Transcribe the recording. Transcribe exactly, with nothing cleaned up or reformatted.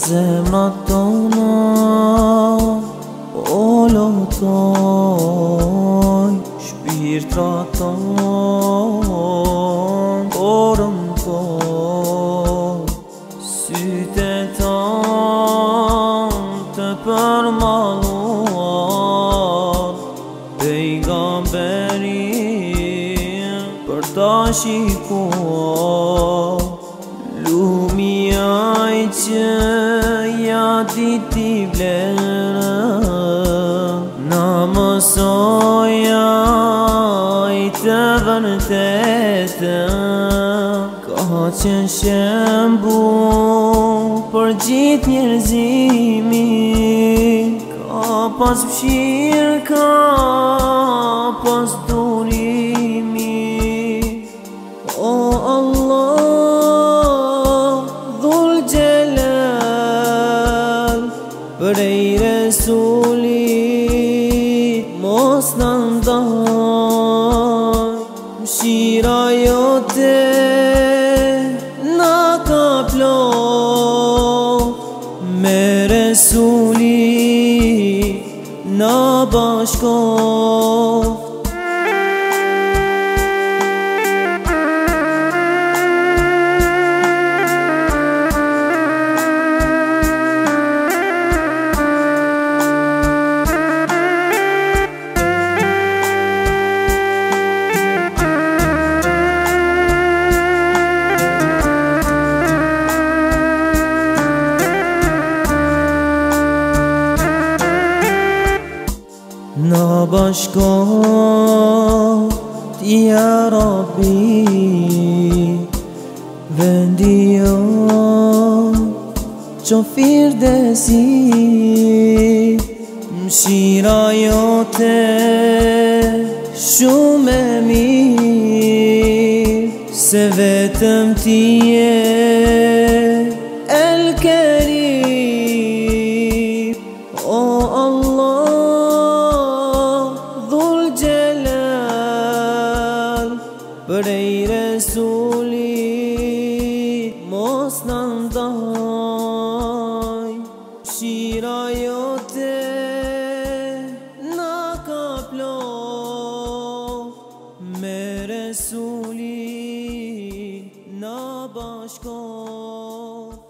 zemrat tona po lotoj, shpirtrat ton po rëmtoj, sytë ton të përmalluar pejgamberin për ta shikuar. Lumia i që ja diti vlerën, na mësoja i të vërtetën, ka qenë shembull për gjithë njerëzimin, ka pas fshirë, ka pas durimi. O Allah, Dhul Gjelal, prej Resulit mos në ndaj, mshira jote na ka plot, me Resulit na bashkoft. Na bashkoft ya Rabbi, vendi jon qo firdesi, mshira jote shumë e mirë, se vetëm ti je El Kerim. O Allah, prej Resulit mos në ndaj, mshira jote na ka plot, me Resulit na bashkoft.